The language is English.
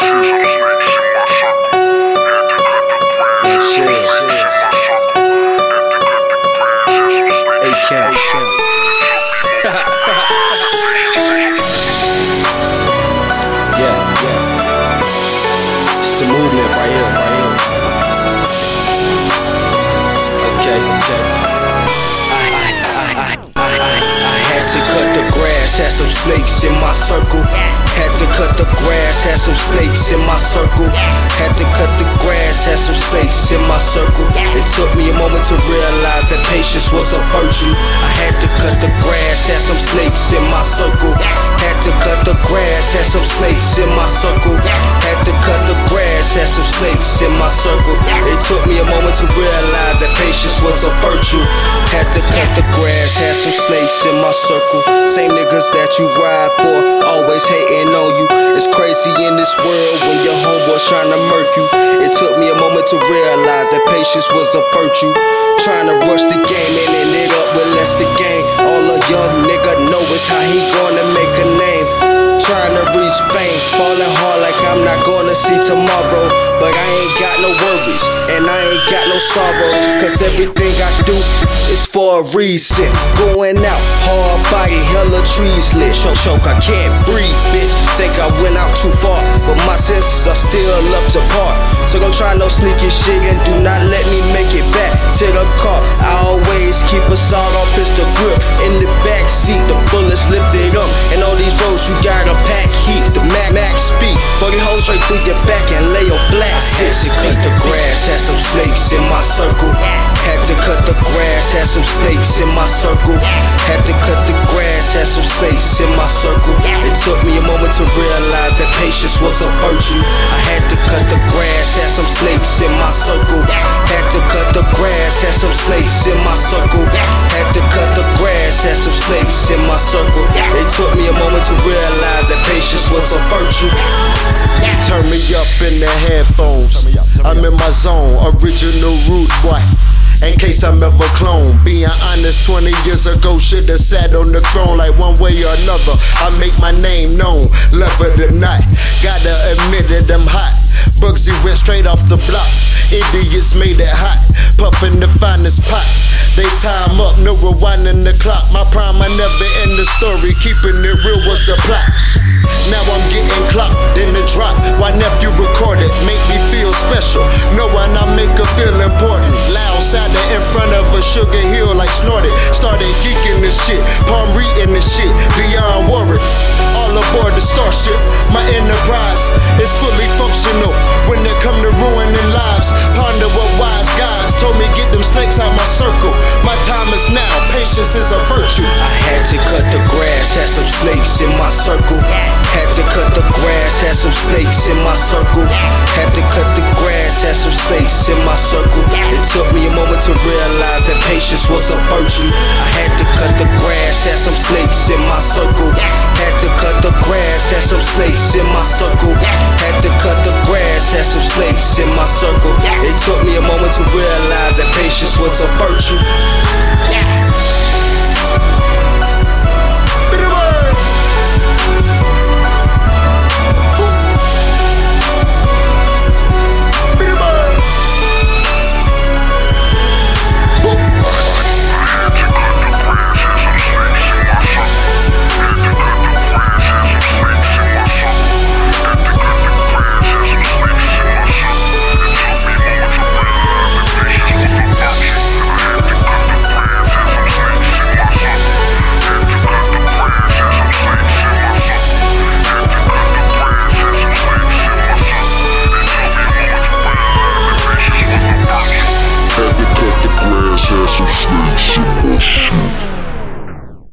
It's the movement right here. Okay. I had to cut the grass, had some snakes in my circle. Had to cut the grass, had some snakes in my circle. Had to cut the grass, had some snakes in my circle. It took me a moment to realize that patience was a virtue. I had to cut the grass, had some snakes in my circle. Had to cut the grass, had some snakes in my circle. Had to cut the grass, had some snakes in my circle. It took me a moment to realize that patience was a virtue. Had to cut the grass, had some snakes in my circle. Same niggas that you ride for, always hating on you. It's crazy in this world when your homeboys trying to murk you. It took me a moment to realize that patience was a virtue. Trying to rush the game and end it up with less the game. All a young nigga know is how he gonna make a name. Trying to reach fame, falling hard like I'm not gonna see tomorrow. But I ain't got no worries, and I ain't got no sorrow. Cause everything I do is for a reason. Going out, hard body, hella trees lit. Choke, I can't breathe, bitch. Think I went out too far, but my senses are still up to par. So don't try no sneaky shit and do not let me make it back to the car. I always keep a sawed-off pistol grip in the back seat. The bullets lifted up, and all these roads you gotta pack heat. The max speed, 40 holes straight through your back and lay your black shit. Had to cut the grass, had some snakes in my circle. Had to cut the grass, had some snakes in my circle. Had to cut the grass, had some snakes in my circle. It took me a moment to realize that patience was a virtue. I had to cut the grass, had some snakes in my circle. Had to cut the grass, had some snakes in my circle. Had to cut the grass, had some snakes in my circle. It took me a moment to realize that patience was a virtue. Turn me up in the headphones. I'm in my zone, original rude boy. In case I'm ever cloned, being honest, 20 years ago should've sat on the throne. Like one way or another, I make my name known. Love it or not, gotta admit it, I'm hot. Bugsy went straight off the block. Idiots made it hot, puffin' the finest pot. They time up, no rewinding the clock. My prime, I never end the story. Keeping it real was the plot. Now I'm getting clocked in the drop. Why nephew recorded, make me feel special. Knowing I make her feel important. Loud sounding in front of a Sugar Hill like snorted. Started geeking this shit, palm reading this shit. Beyond worry, all aboard the starship. My enterprise is fully functional. When it come to ruining lives, ponder what wise guys told me, get them snakes out my circle. My time is now, patience is a virtue. I had to cut the grass, had some snakes in my circle. Had to cut the grass, had some snakes in my circle. Had to cut the grass, had some snakes in my circle. It took me a moment to realize that patience was a virtue. I had to cut the grass, had some snakes in my circle. Had to cut the grass, had some snakes in my circle. Had to cut the grass, had some snakes in my circle. It took me a moment to realize that patience was a virtue.